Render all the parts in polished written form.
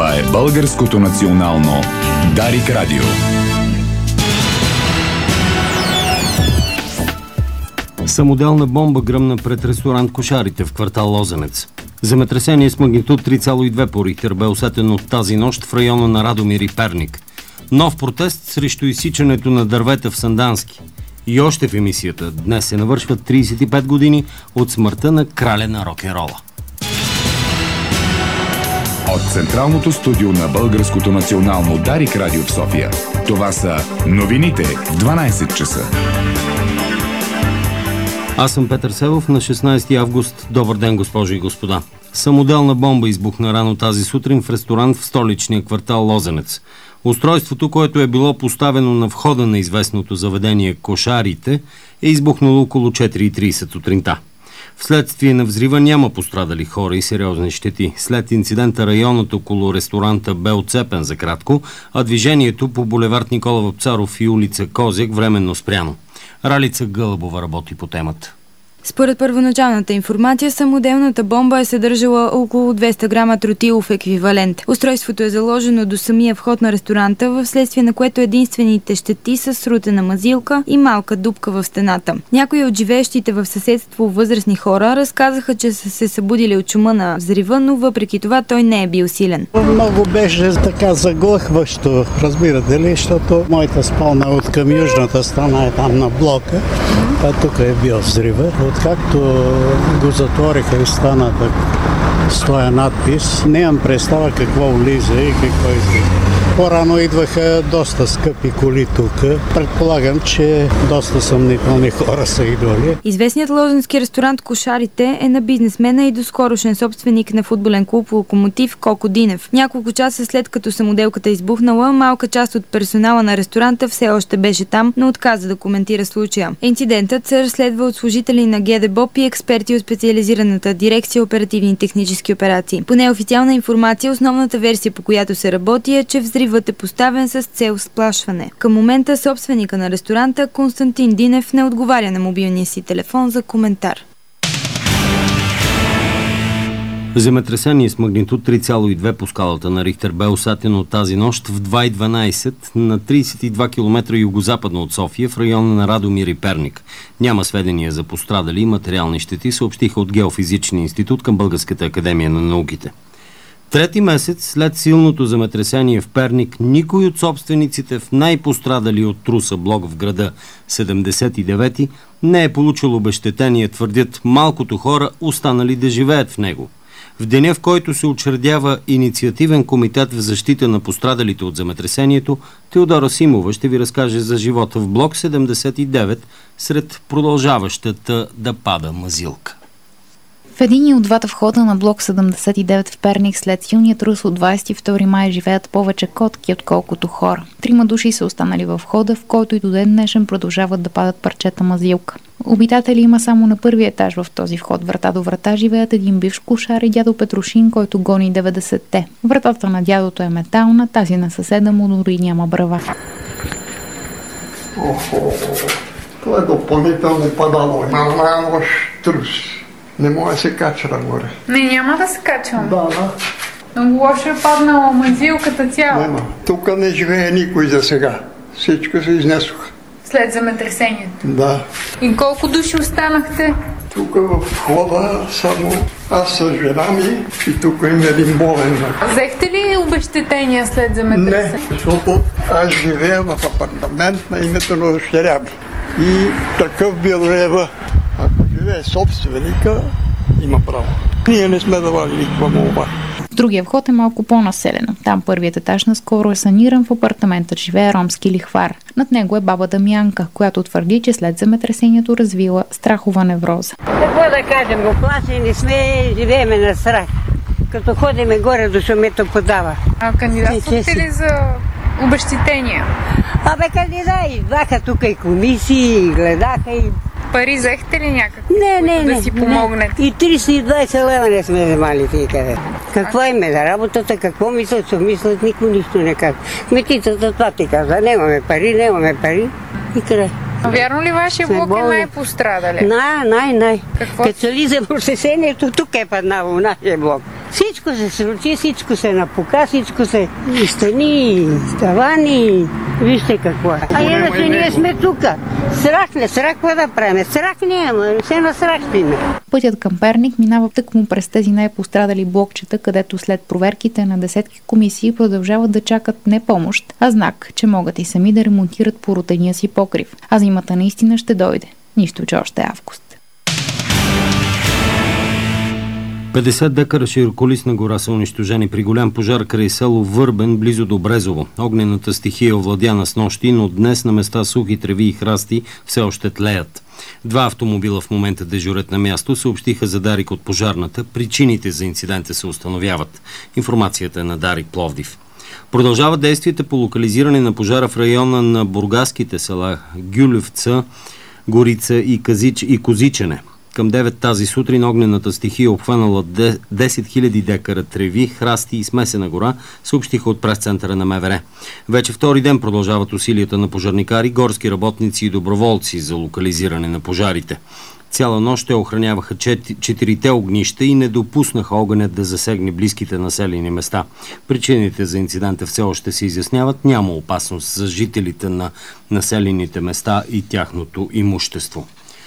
Това е Българското национално Дарик Радио. Самоделна бомба гръмна пред ресторант Кошарите в квартал Лозенец. Земетресение с магнитуд 3,2 по Рихтер бе усетено тази нощ в района на Радомир и Перник. Нов протест срещу изсичането на дървета в Сандански. И още в емисията днес се навършват 35 години от смъртта на краля на рок-н-рола. От Централното студио на Българското национално Дарик Радио в София. Това са новините в 12 часа. Аз съм Петър Севов. На 16 август. Добър ден, госпожи и господа. Самоделна бомба избухна рано тази сутрин в ресторант в столичния квартал Лозенец. Устройството, което е било поставено на входа на известното заведение Кошарите, е избухнало около 4:30 сутринта. Вследствие на взрива няма пострадали хора и сериозни щети. След инцидента районът около ресторанта бе отцепен за кратко, а движението по булевард Никола Вапцаров и улица Козяк временно спряно. Ралица Гълъбова работи по темата. Според първоначалната информация, самоделната бомба е съдържала около 200 грама тротилов еквивалент. Устройството е заложено до самия вход на ресторанта, вследствие на което единствените щети са срутена мазилка и малка дупка в стената. Някои от живеещите в съседство възрастни хора разказаха, че са се събудили от шума на взрива, но въпреки това той не е бил силен. Много беше така заглъхващо, разбирате ли, защото моята спална от към южната страна е там на блока, а тук е бил взрива. Откакто го затвориха и стана с този надпис, нямам представа какво влиза и какво излиза. По-рано идваха доста скъпи коли тук. Предполагам, че доста съмнителни хора са идвали. Известният лозенски ресторант Кошарите е на бизнесмена и доскорошен собственик на футболен клуб Локомотив Коко Динев. Няколко часа след като самоделката избухнала, малка част от персонала на ресторанта все още беше там, но отказа да коментира случая. Инцидентът се разследва от служители на ГДБОП и експерти от специализираната дирекция оперативни и технически операции. По неофициална информация, основната версия, по която се работи, е, че взривът е поставен с цел сплашване. Към момента собственика на ресторанта Константин Динев не отговаря на мобилния си телефон за коментар. Земетресение с магнитуд 3,2 по скалата на Рихтер бе усетено тази нощ в 2:12 на 32 км югозападно от София в района на Радомир и Перник. Няма сведения за пострадали и материални щети, съобщиха от Геофизичния институт към Българската академия на науките. Трети месец след силното земетресение в Перник, никой от собствениците в най-пострадали от труса блок в града 79 не е получил обезщетение, твърдят малкото хора, останали да живеят в него. В деня, в който се учредява инициативен комитет в защита на пострадалите от земетресението, Теодора Симова ще ви разкаже за живота в блок 79 сред продължаващата да пада мазилка. В един от двата входа на блок 79 в Перник след силния трус от 22 май живеят повече котки, отколкото хора. 3 души са останали във входа, в който и до ден днешен продължават да падат парчета мазилка. Обитатели има само на първия етаж в този вход. Врата до врата живеят един бивш кошар и дядо Петрушин, който гони 90-те. Вратата на дядото е метална, тази на съседа му дори няма брава. Това е допълнително падало. Няма лош трус. Не мога да се кача нагоре. Не, няма да се качвам. Да. Много лошо е паднала мазилката цяла. Няма. Тук не живее никой за сега. Всичко се изнесоха. След земетресението? Да. И колко души останахте? Тук в входа само аз с жена ми и тук има един болен. Взехте ли обезщетения след земетресението? Не, защото аз живея в апартамент на името на дъщеря ми. И такъв бил рева. Ако живее собственика, има право. Ние не сме давали никаква молба. В другия вход е малко по-населено. Там първият етаж наскоро е саниран, в апартамента живее ромски лихвар. Над него е баба Дамянка, която твърди, че след земетресението развила страхова невроза. Какво да кажем, го плашени сме, живееме на страх. Като ходиме горе до шумето подава. А кандидатствате ли за обезщетения? Идваха тук и комисии, гледаха и... Пари взехте ли някакви, не, да си помогнете? И 320 лева не сме вземали тия къде. Какво им е за работата, какво мислят, що мислят, никой нищо не казва. Кметицата това ти казва, нямаме пари и край. Вярно ли вашия блок е най-пострадали? Най. Какво? Като се ли земетресението, тук е паднало нашия блок. Всичко се срути, всичко се напука, всичко се и стени, и тавани. Вижте какво е. А иначе ние сме тук. Страх, какво да правим? Страх няма, все на страх сме. Пътят към Перник минава тъкмо през тези най-пострадали блокчета, където след проверките на десетки комисии продължават да чакат не помощ, а знак, че могат и сами да ремонтират порутения си покрив. А зимата наистина ще дойде. Нищо, че още е август. 50 декара широколистна гора са унищожени при голям пожар край село Върбен, близо до Брезово. Огнената стихия овладяна с нощи, но днес на места сухи треви и храсти все още тлеят. 2 автомобила в момента дежурят на място, съобщиха за Дарик от пожарната. Причините за инцидента се установяват. Информацията е на Дарик Пловдив. Продължават действията по локализиране на пожара в района на бургаските села Гюлевца, Горица и Козичене. Към 9 тази сутрин огнената стихия обхванала 10 000 декара треви, храсти и смесена гора, съобщиха от прес-центъра на МВР. Вече втори ден продължават усилията на пожарникари, горски работници и доброволци за локализиране на пожарите. Цяла нощ те охраняваха 4 огнища и не допуснаха огънят да засегне близките населени места. Причините за инцидента все още се изясняват. Няма опасност за жителите на населените места и тяхното имущество.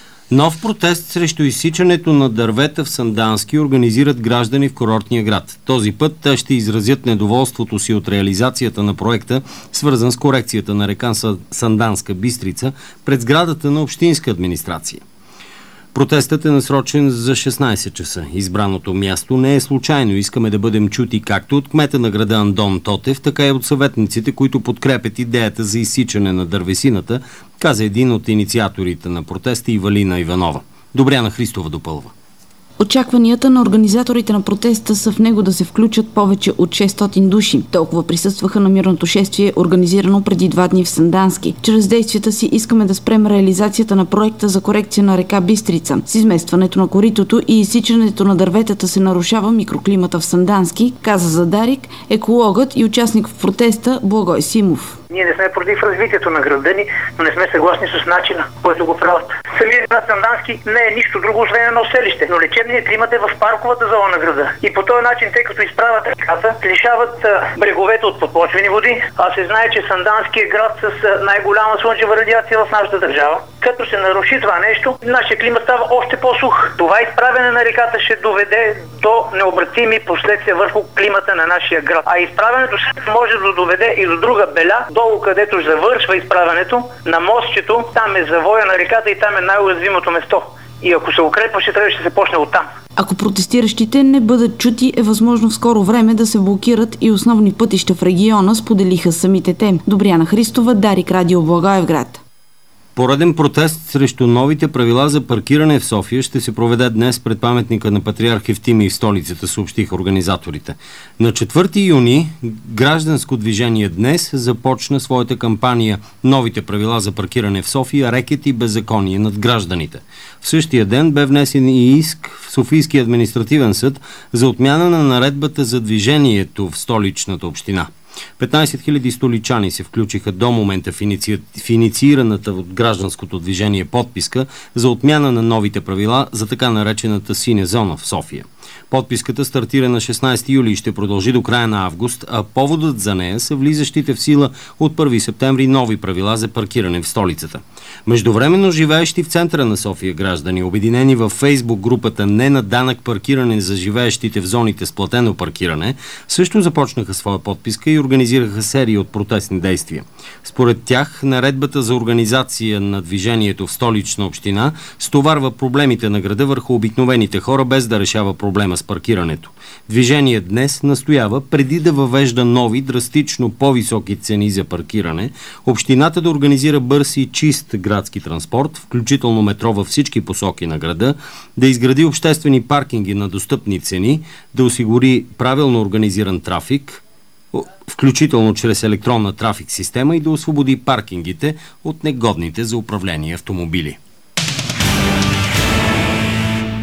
Нов протест срещу изсичането на дървета в Сандански организират граждани в курортния град. Този път те ще изразят недоволството си от реализацията на проекта, свързан с корекцията на река Санданска Бистрица пред сградата на общинска администрация. Протестът е насрочен за 16 часа. Избраното място не е случайно. Искаме да бъдем чути както от кмета на града Андон Тотев, така и от съветниците, които подкрепят идеята за изсичане на дървесината, каза един от инициаторите на протеста Ивалина Иванова. Добряна Христова допълва. Очакванията на организаторите на протеста са в него да се включат повече от 600 души. Толкова присъстваха на мирното шествие, организирано преди 2 дни в Сандански. Чрез действията си искаме да спрем реализацията на проекта за корекция на река Бистрица. С изместването на коритото и изсичането на дърветата се нарушава микроклимата в Сандански, каза за Дарик екологът и участник в протеста Благой Симов. Ние не сме против развитието на града ни, но не сме съгласни с начина, който го правят. Самият град Сандански не е нищо друго, освен едно селище, но лечебният климат е в парковата зона на града. И по този начин, тъй като изправят реката, лишават бреговете от подпочвени води, а се знае, че Сандански е град с най-голяма слънчева радиация в нашата държава. Като се наруши това нещо, нашия климат става още по-сух. Това изправяне на реката ще доведе до необратими последствия върху климата на нашия град. А изправянето може да доведе и до друга беля, долу където завършва изправянето, на мостчето, там е завоя на реката и там е най-уязвимото место. И ако се укрепва, ще трябва да се почне оттам. Ако протестиращите не бъдат чути, е възможно в скоро време да се блокират и основни пътища в региона, споделиха самите те. Добряна Христова, Дарик, Радио Благоевград. Пореден протест срещу новите правила за паркиране в София ще се проведе днес пред паметника на патриарх Евтимий в столицата, съобщиха организаторите. На 4 юни гражданско движение днес започна своята кампания "Новите правила за паркиране в София, рекет и беззаконие над гражданите". В същия ден бе внесен и иск в Софийския административен съд за отмяна на наредбата за движението в столичната община. 15 000 столичани се включиха до момента в инициираната от гражданското движение подписка за отмяна на новите правила за така наречената синя зона в София. Подписката стартира на 16 юли и ще продължи до края на август, а поводът за нея са влизащите в сила от 1 септември нови правила за паркиране в столицата. Междувременно живеещи в центъра на София граждани, обединени във Фейсбук групата "Не на данък паркиране за живеещите в зоните с платено паркиране", също започнаха своя подписка и организираха серия от протестни действия. Според тях, наредбата за организация на движението в столична община стоварва проблемите на града върху обикновените хора, без да решава проблема с паркирането. Движение днес настоява, преди да въвежда нови, драстично по-високи цени за паркиране, общината да организира бърз и чист градски транспорт, включително метро във всички посоки на града, да изгради обществени паркинги на достъпни цени, да осигури правилно организиран трафик, включително чрез електронна трафик система, и да освободи паркингите от негодните за управление автомобили.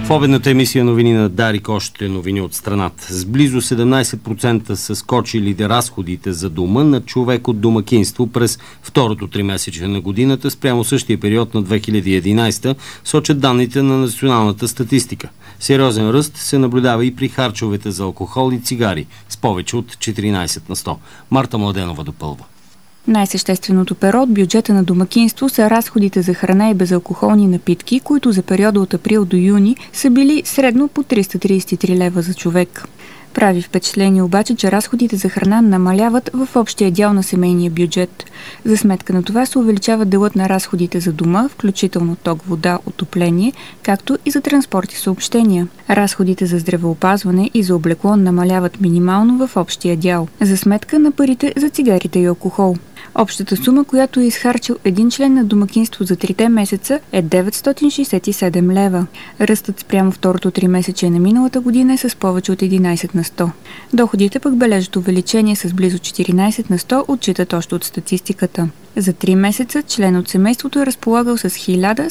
В обедната емисия новини на Дарик още новини от страната. С близо 17% са скочили разходите за дома на човек от домакинство през второто тримесечие на годината спрямо същия период на 2011, сочат данните на националната статистика. Сериозен ръст се наблюдава и при харчовете за алкохол и цигари с повече от 14 на 100. Марта Младенова допълва. Най-същественото перо от бюджета на домакинство са разходите за храна и безалкохолни напитки, които за периода от април до юни са били средно по 333 лева за човек. Прави впечатление обаче, че разходите за храна намаляват в общия дял на семейния бюджет. За сметка на това се увеличава делът на разходите за дома, включително ток, вода, отопление, както и за транспорт и съобщения. Разходите за здравеопазване и за облекло намаляват минимално в общия дял, за сметка на парите за цигарите и алкохол. Общата сума, която е изхарчил един член на домакинство за 3 месеца е 967 лева. Ръстът спрямо второто 3 месече на миналата година е с повече от 11 на 100. Доходите пък бележат увеличение с близо 14 на 100, отчитат още от статистиката. За 3 месеца член от семейството е разполагал с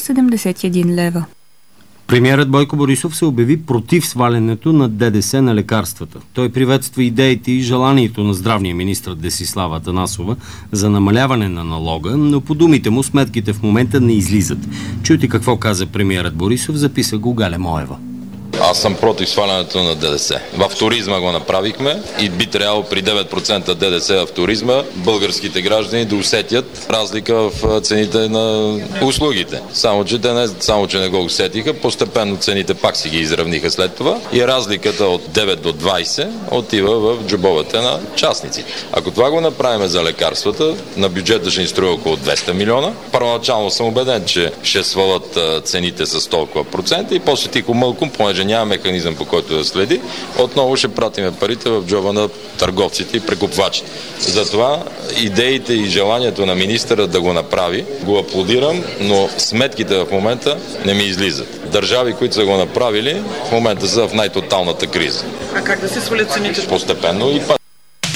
1071 лева. Премиерът Бойко Борисов се обяви против свалянето на ДДС на лекарствата. Той приветства идеите и желанието на здравния министър Десислава Атанасова за намаляване на налога, но по думите му сметките в момента не излизат. Чуйте какво каза премиерът Борисов, записа го Галя Моева. Аз съм против свалянето на ДДС. В туризма го направихме и би трябвало при 9% ДДС в туризма българските граждани да усетят разлика в цените на услугите. Само, че не го усетиха, постепенно цените пак си ги изравниха след това и разликата от 9 до 20 отива в джобовете на частниците. Ако това го направим за лекарствата, на бюджета ще ни струва около 200 милиона. Първоначално съм убеден, че ще свалят цените с толкова процента и после тихо мълком, понеже няма механизъм, по който да следи, отново ще пратиме парите в джоба на търговците и прекупвачите. Затова идеите и желанието на министъра да го направи, го аплодирам, но сметките в момента не ми излизат. Държави, които са го направили, в момента са в най-тоталната криза. А как да се свалят цените? Постепенно и пак.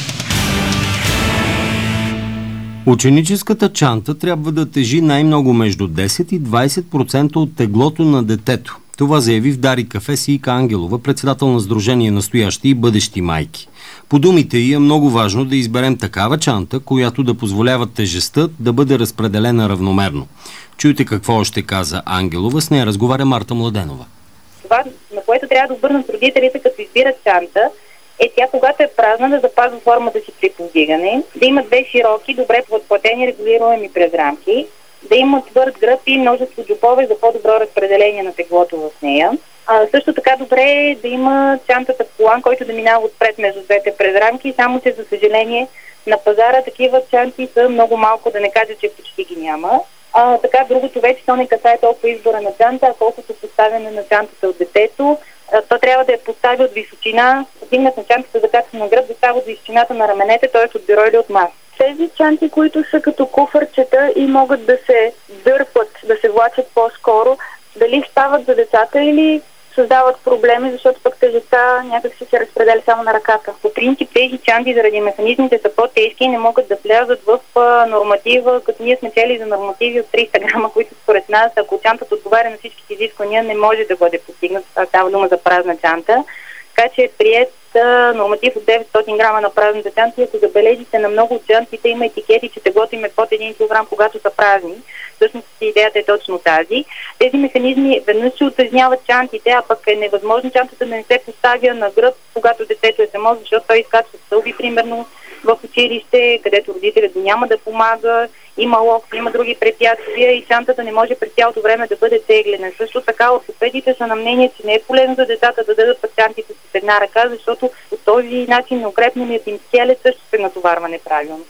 Ученическата чанта трябва да тежи най-много между 10 и 20% от теглото на детето. Това заяви в Дарик кафе Сийка Ангелова, председател на Сдружение настоящи и бъдещи майки. По думите й е много важно да изберем такава чанта, която да позволява тежестта да бъде разпределена равномерно. Чуйте какво още каза Ангелова, с нея разговаря Марта Младенова. Това, на което трябва да обърнат родителите, като избират чанта, е тя, когато е празна, да запазва формата си при повдигане, да има 2 широки, добре подплатени, регулируеми през рамки, да има твърд гръб и множество джобове за по-добро разпределение на теглото в нея. Също така добре е да има чантата колан, който да минава отпред между двете през рамки, само че за съжаление на пазара такива чанти са много малко, да не кажа, че почти ги няма. Така другото вече то не касае толкова избора на чанта, а колкото поставяне на чантата от детето. То трябва да е постави от височина, стигнат на чантата за качество на гръб, да става от височината на раменете, т.е. от бюро или от маса. Тези чанти, които са като куфърчета и могат да се дърпат, да се влачат по-скоро, дали стават за децата или създават проблеми, защото пък тежестта някак се разпределя само на ръката. По принцип тези чанти заради механизмите са по-тежки и не могат да влязат в норматива, като ние сме чели за нормативи от 300 грама, които според нас, ако чантата отговаря на всички изисквания, не може да бъде постигнат. Става дума за празна чанта. Така че е приет норматив от 900 грама на празната чанта и ако забележите на много от чантите има етикети, че теглото им е под 1 кг, когато са празни. Всъщност идеята е точно тази. Тези механизми веднъж се утежняват чантите, а пък е невъзможно чантата да не се поставя на гръб, когато детето е само, защото той изкачва стълби, примерно в училище, където родителят няма да помага, има локти, има други препятствия и чантата не може през цялото време да бъде теглена. Също така ортопедите са на мнение, че не е полезно за децата да дадат чантите с една ръка, защото по този начин на укрепването им скелет също се натоварва неправилно.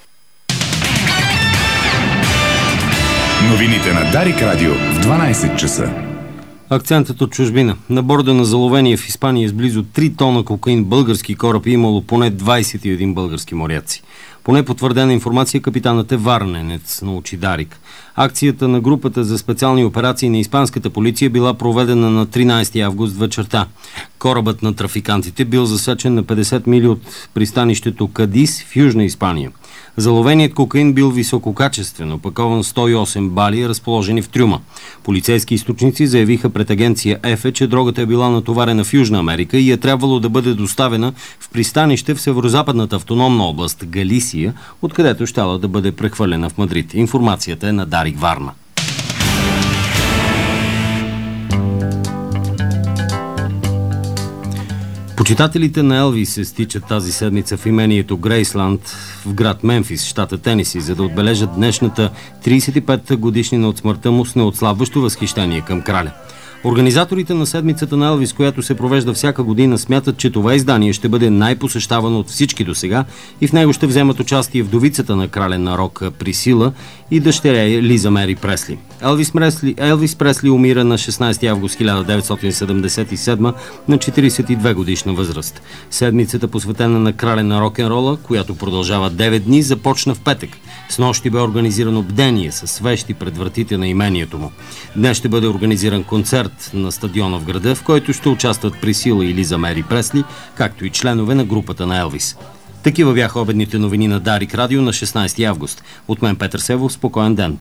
Новините на Дарик Радио в 12 часа. Акцентът от чужбина. На борда на заловения в Испания с близо 3 тона кокаин български кораб е имало поне 21 български моряци. Поне потвърдена информация, капитанът е варненец, научи Дарик. Акцията на групата за специални операции на испанската полиция била проведена на 13 август вечерта. Корабът на трафикантите бил засечен на 50 мили от пристанището Кадис в Южна Испания. Заловеният кокаин бил висококачествено, пакован 108 бали, разположени в трюма. Полицейски източници заявиха пред агенция ЕФЕ, че дрогата е била натоварена в Южна Америка и е трябвало да бъде доставена в пристанище в северозападната автономна област Галисия, откъдето щяла да бъде прехвърлена в Мадрид. Информацията е на Дарик Варна. Почитателите на Елвис се стичат тази седмица в имението Грейсланд в град Мемфис, щата Тенеси, за да отбележат днешната 35-та годишнина от смъртта му с неотслабващо възхищение към краля. Организаторите на седмицата на Елвис, която се провежда всяка година, смятат, че това издание ще бъде най-посещавано от всички досега и в него ще вземат участие вдовицата на крален на рок Присила и дъщеря Лиза Мери Пресли. Елвис Пресли умира на 16 август 1977 на 42 годишна възраст. Седмицата, посветена на крален на рок-н-рола, която продължава 9 дни, започна в петък. Снощи бе организирано бдение с свещи пред вратите на имението му. Днес ще бъде организиран концерт на стадиона в града, в който ще участват Присила и Лиза Мери Пресли, както и членове на групата на Елвис. Такива бяха обедните новини на Дарик Радио на 16 август. От мен Петър Севов, спокоен ден.